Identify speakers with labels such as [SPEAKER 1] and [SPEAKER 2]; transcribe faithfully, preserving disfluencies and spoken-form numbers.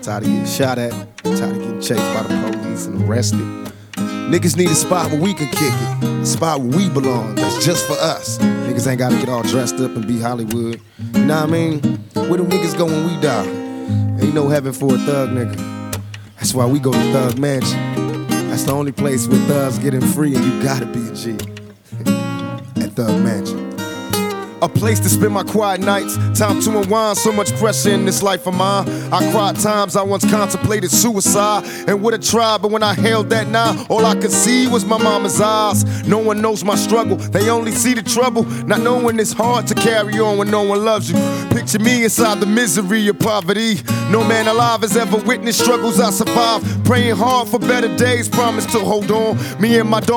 [SPEAKER 1] Tired of getting shot at, tired of getting chased by the police and arrested. Niggas need a spot where we can kick it, a spot where we belong, that's just for us. Niggas ain't gotta get all dressed up and be Hollywood. You know what I mean? Where do niggas go when we die? Ain't no heaven for a thug nigga. That's why we go to Thug Mansion. That's the only place where thugs getting free and you gotta be a G. At Thug Mansion. A place to spend my quiet nights, time to unwind, so much pressure in this life of mine. I cried times I once contemplated suicide and would have tried, but when I held that knife, all I could see was my mama's eyes. No one knows my struggle, they only see the trouble, not knowing it's hard to carry on when no one loves you. Picture me inside the misery of poverty. No man alive has ever witnessed struggles I survived. Praying hard for better days, promise to hold on. Me and my dog